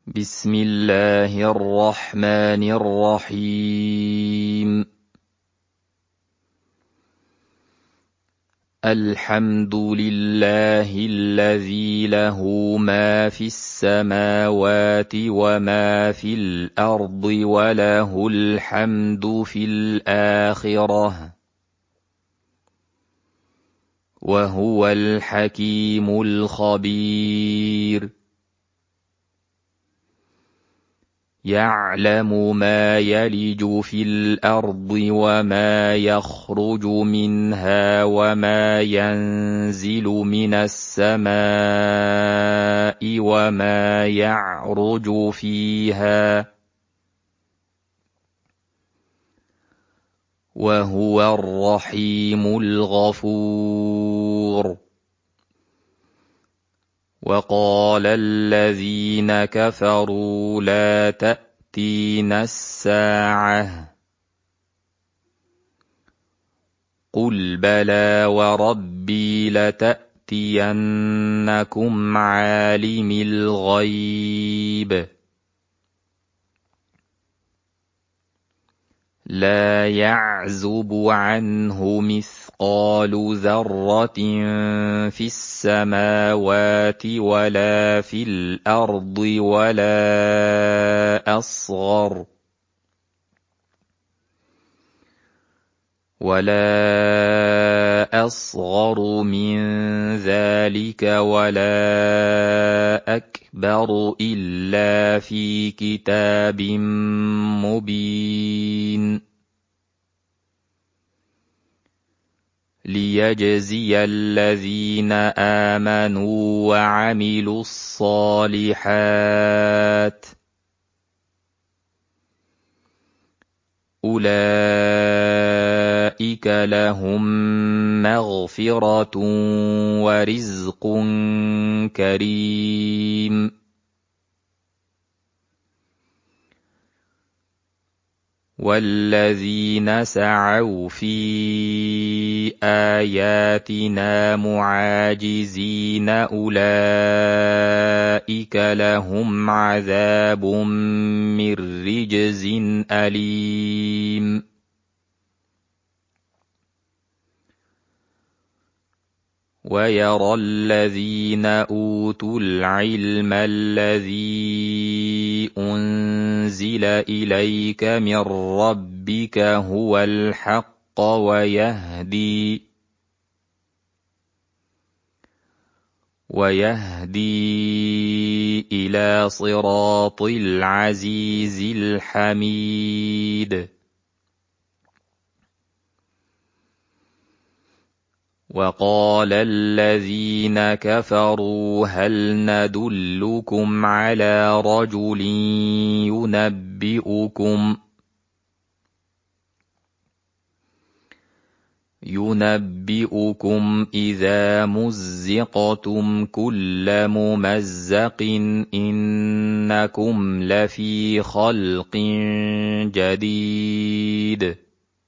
بسم الله الرحمن الرحيم. الحمد لله الذي له ما في السماوات وما في الأرض وله الحمد في الآخرة وهو الحكيم الخبير. يعلم ما يلج في الأرض وما يخرج منها وما ينزل من السماء وما يعرج فيها وهو الرحيم الغفور. وقال الذين كفروا لا تأتينا الساعة قل بلى وربي لتأتينكم عالم الغيب لا يعزب عنه مثقال ذرة في السماوات ولا في الأرض ولا أصغر من ذلك ولا أكبر إلا في كتاب مبين ليجزي الذين آمنوا وعملوا الصالحات أولئك لهم مغفرة ورزق كريم. والذين سعوا في آياتنا معاجزين أولئك لهم عذاب من رجز أليم. ويرى الذين أوتوا العلم الذي أنزل إليك من ربك هو الحق ويهدي إلى صراط العزيز الحميد. وقال الذين كفروا هل ندلكم على رجل ينبئكم إذا مزقتم كل ممزق إنكم لفي خلق جديد.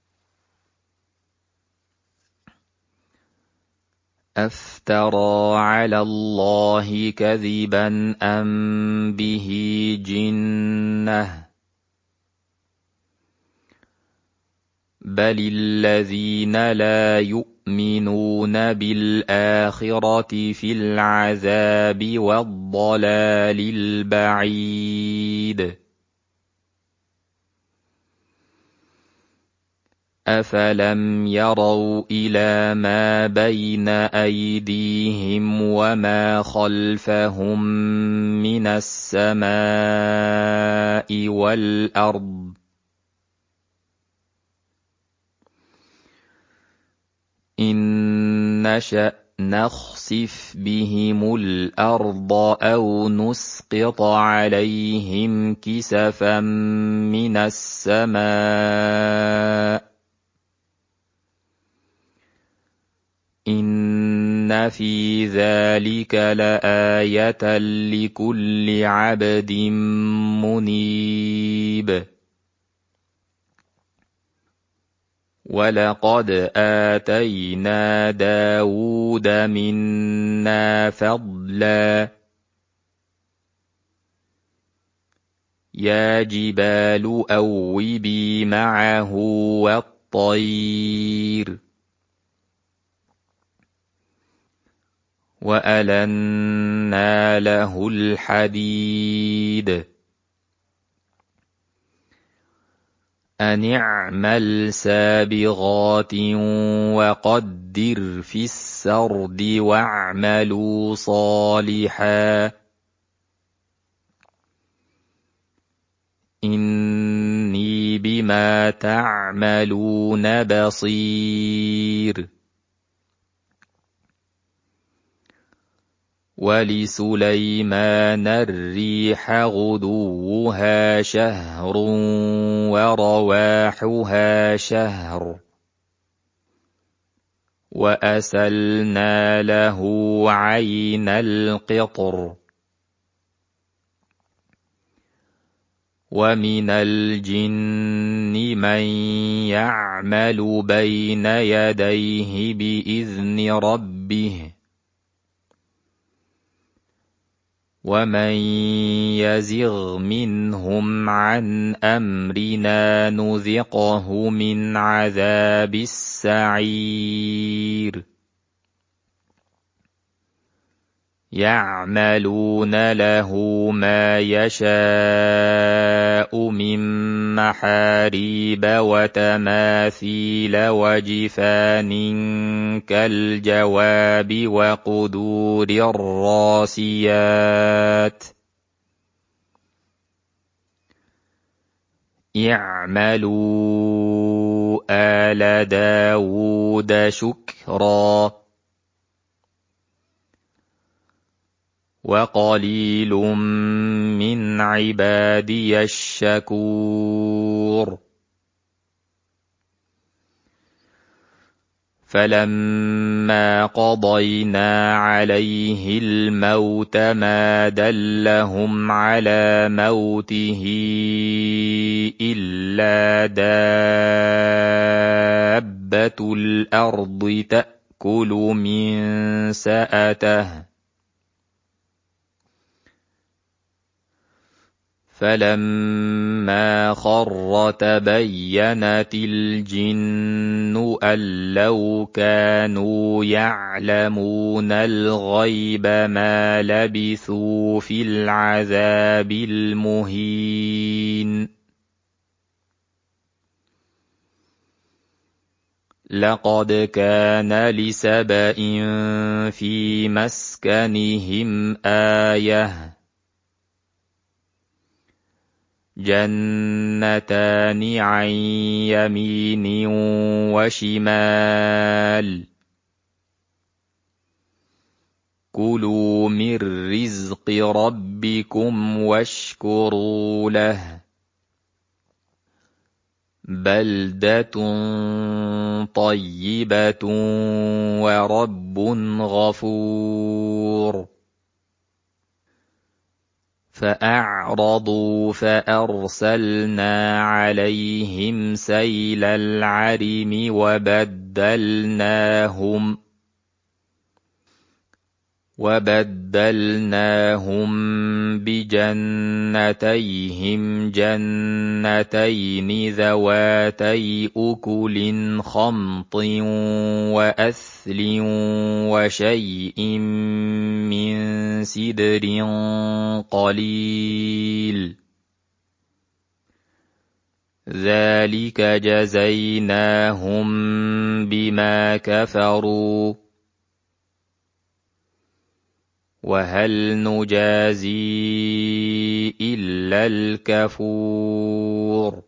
أفترى على الله كذبا أم به جنة بل الذين لا يؤمنون بالآخرة في العذاب والضلال البعيد. أفلم يروا إلى ما بين أيديهم وما خلفهم من السماء والأرض إن نشأ نخسف بهم الأرض أو نسقط عليهم كسفا من السماء إن في ذلك لآية لكل عبد منيب. ولقد آتينا داود منا فضلا يا جبال أوبي معه والطير وألنا له الحديد أن اعمل سابغات وقدر في السرد واعملوا صالحا إني بما تعملون بصير ولسليمان الريح غدوها شهر ورواحها شهر وأسلنا له عين القطر ومن الجن من يعمل بين يديه بإذن ربه ومن يزغ منهم عن أمرنا نذقه من عذاب السعير يعملون له ما يشاء من محاريب وتماثيل وجفان كالجواب وقدور الراسيات اعملوا آل داود شكرا وقليل من عبادي الشكور فلما قضينا عليه الموت ما دلهم على موته إلا دابة الأرض تأكل من سأته فلما خر تبينت الجن أن لو كانوا يعلمون الغيب ما لبثوا في العذاب المهين لقد كان لسبإ في مسكنهم آية جنتان عن يمين وشمال كلوا من رزق ربكم واشكروا له بلدة طيبة ورب غفور فأعرضوا فأرسلنا عليهم سيل العرم وبدلناهم بجنتيهم جنتين ذواتي أكل خمط وأثل وشيء من سدر قليل ذلك جزيناهم بما كفروا وهل نجازي إلا الكفور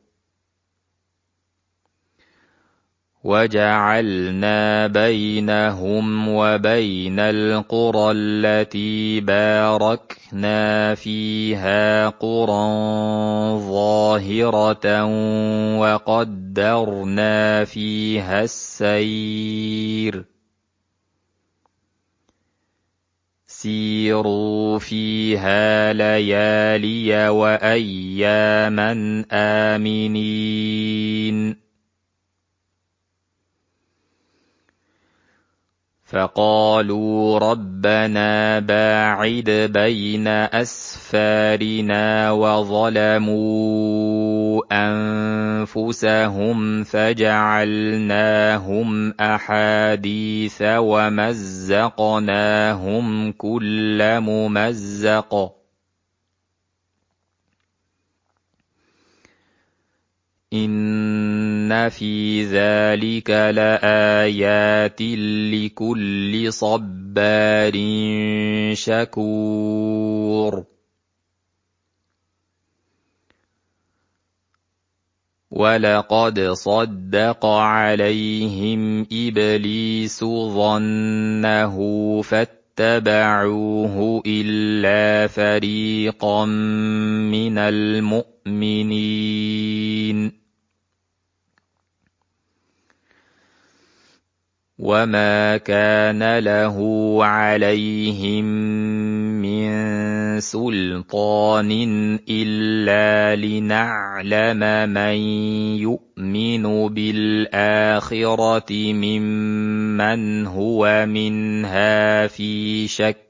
وجعلنا بينهم وبين القرى التي باركنا فيها قرى ظاهرة وقدرنا فيها السير سيروا فيها ليالي وأياما آمنين فقالوا ربنا باعد بين أسفارنا وظلموا أنفسهم فجعلناهم أحاديث ومزقناهم كل ممزق إن في ذلك لآيات لكل صبار شكور ولقد صدق عليهم إبليس ظنه فاتبعوه إلا فريقا من المؤمنين وما كان له عليهم من سلطان إلا لنعلم من يؤمن بالآخرة ممن هو منها في شك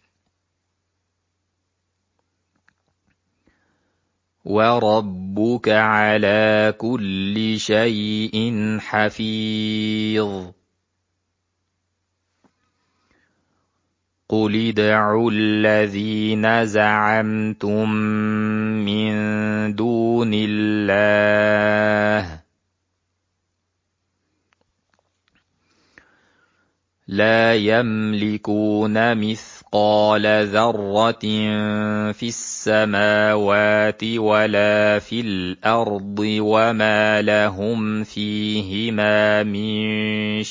وربك على كل شيء حفيظ قل ادعوا الذين زعمتم من دون الله لا يملكون مثقال ذرة في السماوات ولا في الأرض وما لهم فيهما من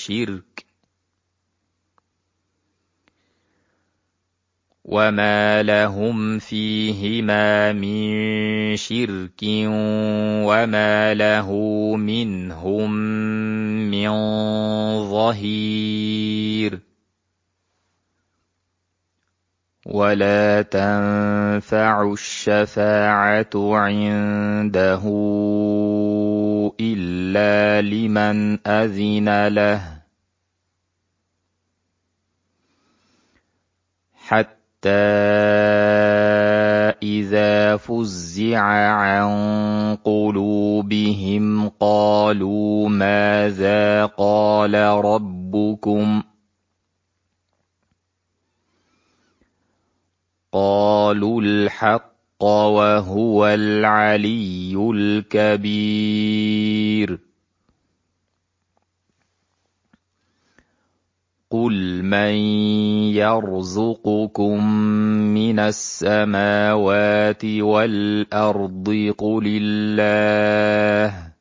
شرك وما له منهم من ظهير ولا تنفع الشفاعة عنده إلا لمن أذن له حتى إذا فزع عن قلوبهم قالوا ماذا قال ربكم قالوا الحق وهو العلي الكبير قل من يرزقكم من السماوات والأرض قل الله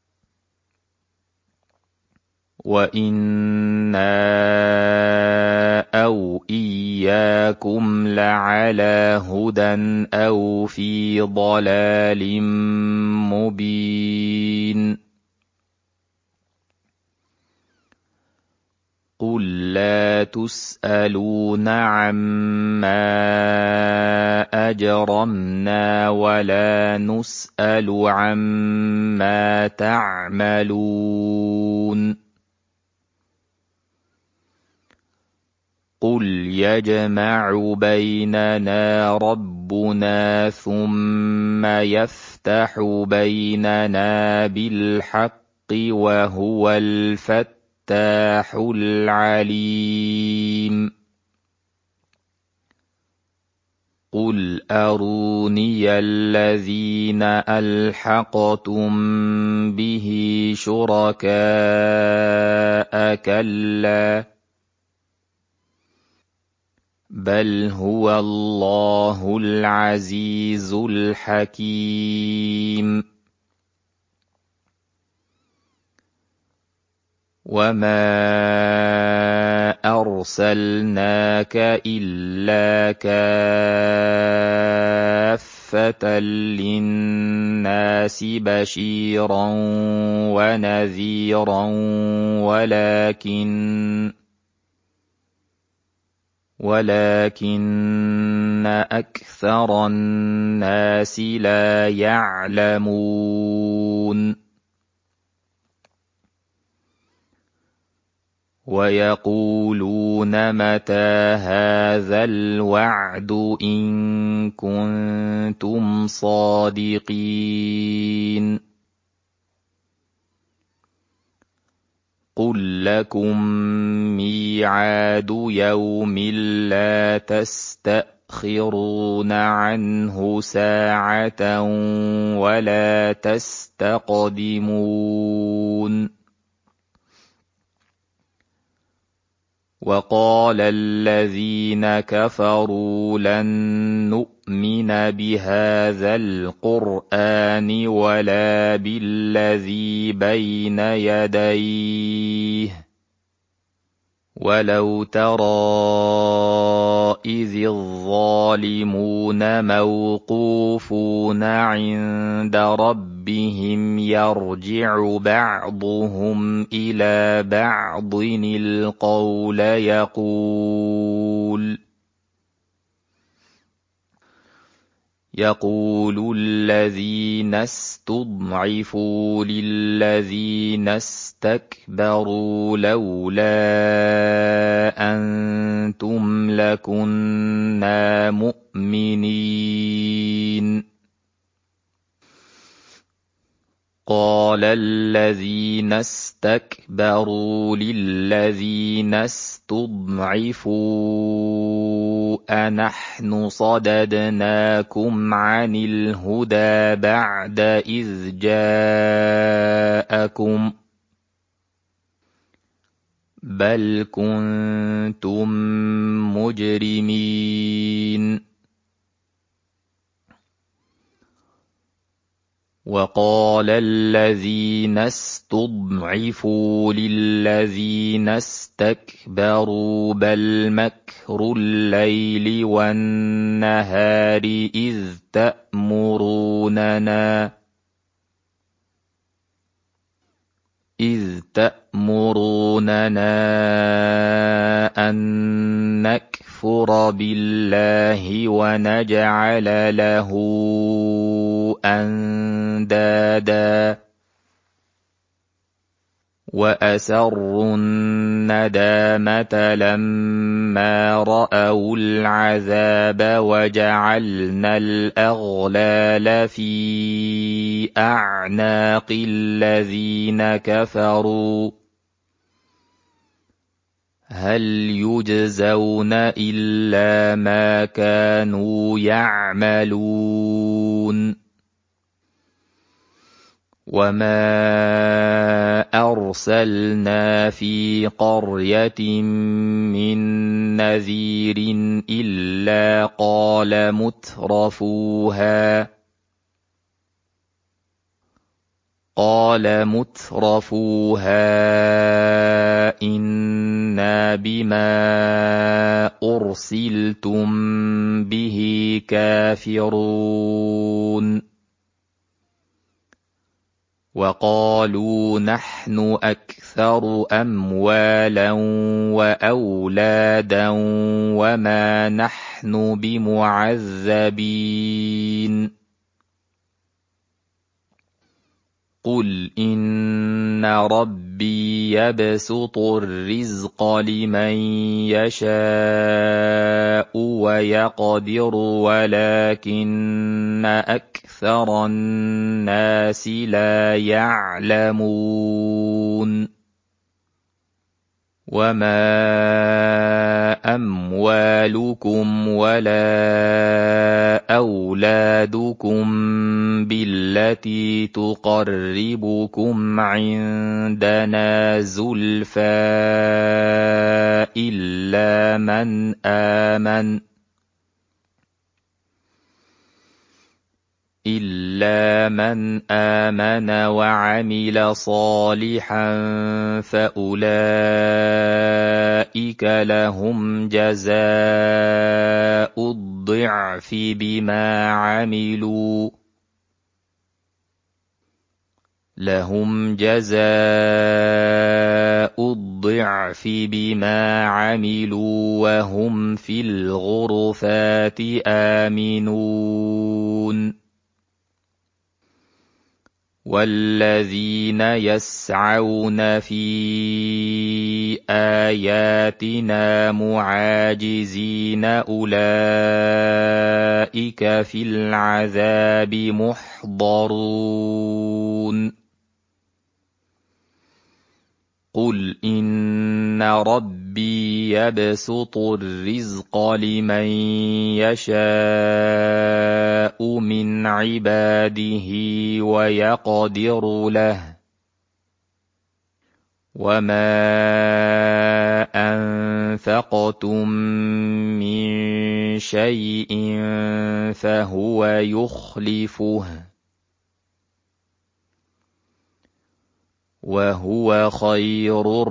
وإنا أو إياكم لعلى هدى أو في ضلال مبين قل لا تسألون عما أجرمنا ولا نسأل عما تعملون قل يجمع بيننا ربنا ثم يفتح بيننا بالحق وهو الفتاح العليم قل أروني الذين ألحقتم به شركاء كلا بل هو الله العزيز الحكيم وما أرسلناك إلا كافة للناس بشيرا ونذيرا ولكن أكثر الناس لا يعلمون ويقولون متى هذا الوعد إن كنتم صادقين قل لكم ميعاد يوم لا تستأخرون عنه ساعة ولا تستقدمون وقال الذين كفروا لن نؤمن بهذا القرآن ولا بالذي بين يديه ولو ترى إذ الظالمون موقوفون عند ربهم يرجع بعضهم إلى بعض القول يقول الذين استضعفوا للذين استكبروا لولا أنتم لكنا مؤمنين قال الذين استكبروا للذين استضعفوا أنحن صددناكم عن الهدى بعد إذ جاءكم بل كنتم مجرمين وقال الذين استضعفوا للذين استكبروا بل مكر الليل والنهار إذ تأمروننا أن نكفر بالله ونجعل له أندادا وأسروا الندامة لما رأوا العذاب وجعلنا الأغلال في أعناق الذين كفروا هل يجزون إلا ما كانوا يعملون وما أرسلنا في قرية من نذير إلا قال مترفوها إنا بما أرسلتم به كافرون وقالوا نحن أكثر أموالا وأولادا وما نحن بمعذبين قل إن ربي يبسط الرزق لمن يشاء ويقدر ولكن أكثر الناس لا يعلمون وما أموالكم ولا أولادكم بالتي تقربكم عندنا زلفى إلا من آمن وعمل صالحا فأولئك لهم جزاء الضعف بما عملوا وهم في الغرفات آمنون والذين يسعون في آياتنا معاجزين أولئك في العذاب محضرون قل إن ربي يبسط الرزق لمن يشاء من عباده ويقدر له وما أنفقتم من شيء فهو يخلفه وهو خير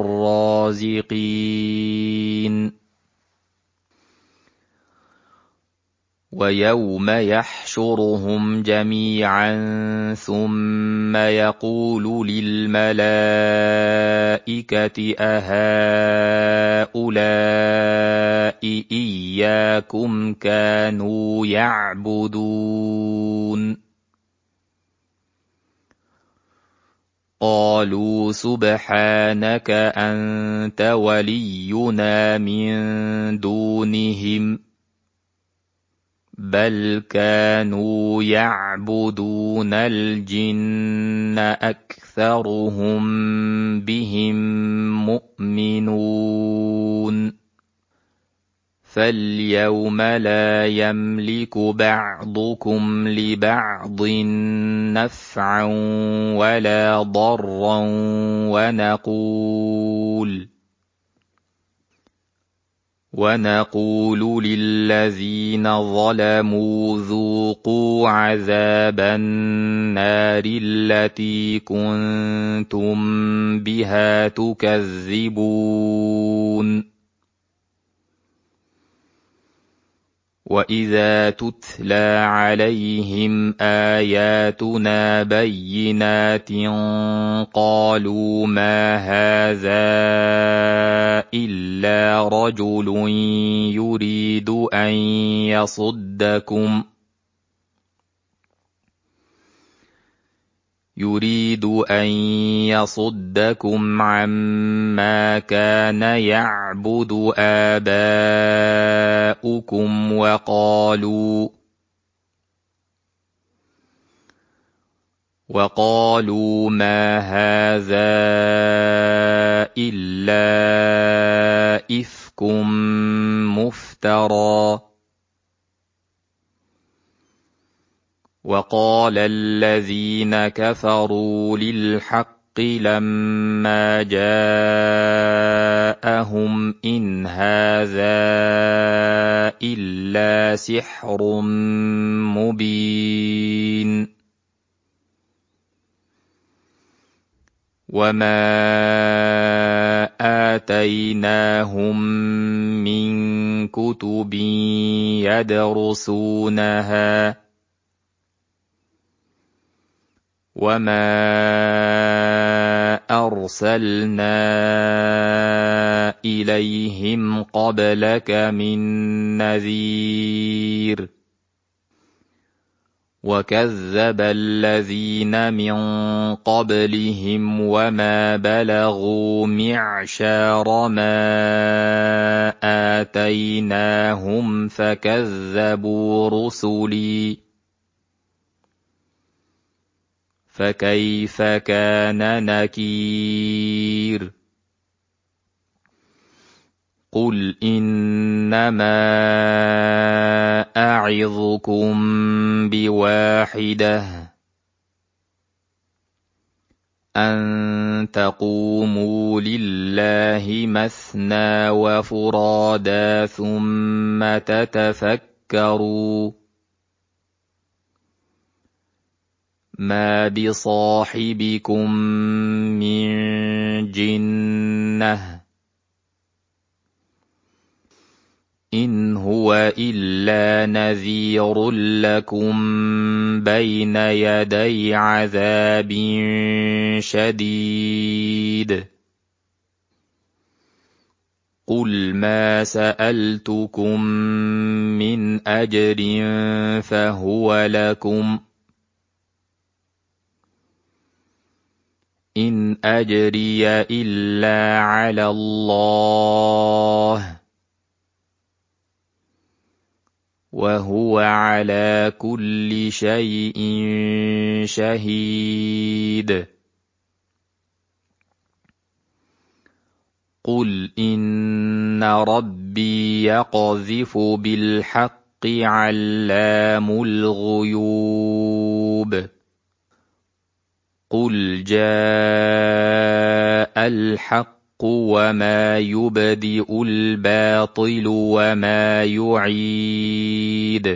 الرازقين ويوم يحشرهم جميعا ثم يقول للملائكة أهؤلاء إياكم كانوا يعبدون قالوا سبحانك أنت ولينا من دونهم بل كانوا يعبدون الجن أكثرهم بهم مؤمنون فاليوم لا يملك بعضكم لبعض نفعا ولا ضرا ونقول للذين ظلموا ذوقوا عذاب النار التي كنتم بها تكذبون وإذا تتلى عليهم آياتنا بينات قالوا ما هذا إلا رجل يريد أن يصدكم عما كان يعبد آباؤكم وقالوا ما هذا إلا إفك مفترى وقال الذين كفروا للحق لما جاءهم إن هذا إلا سحر مبين وما آتيناهم من كتب يدرسونها وما أرسلنا إليهم قبلك من نذير وكذب الذين من قبلهم وما بلغوا معشار ما آتيناهم فكذبوا رسلي فكيف كان نكير قل إنما أعظكم بواحدة أن تقوموا لله مثنى وفرادا ثم تتفكروا ما بصاحبكم من جنة إن هو إلا نذير لكم بين يدي عذاب شديد قل ما سألتكم من أجر فهو لكم إن أجري إلا على الله وهو على كل شيء شهيد قل إن ربي يقذف بالحق علام الغيوب قل جاء الحق وما يبدئ الباطل وما يعيد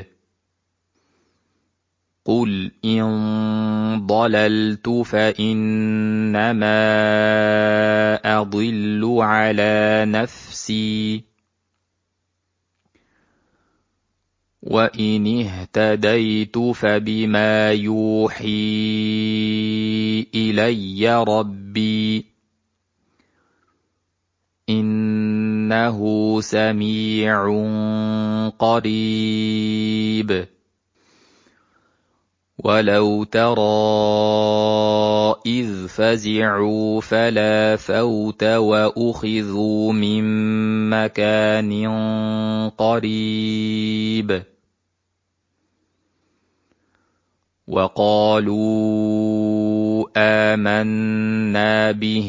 قل إن ضللت فإنما أضل على نفسي وإن اهتديت فبما يوحي إلي ربي إنه سميع قريب ولو ترى إذ فزعوا فلا فوت وأخذوا من مكان قريب وقالوا آمنا به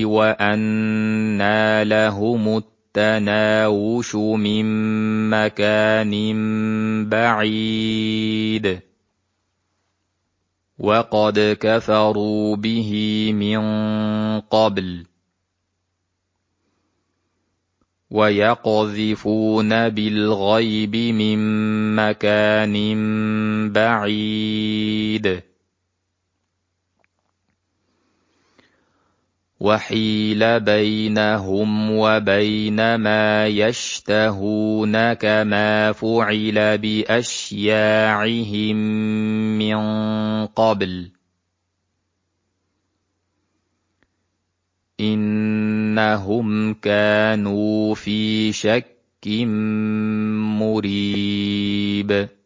وأنى لهم التناوش من مكان بعيد وقد كفروا به من قبل ويقذفون بالغيب من مكان بعيد وحيل بينهم وبين ما يشتهون كما فعل بأشياعهم من قبل إنهم كانوا في شك مريب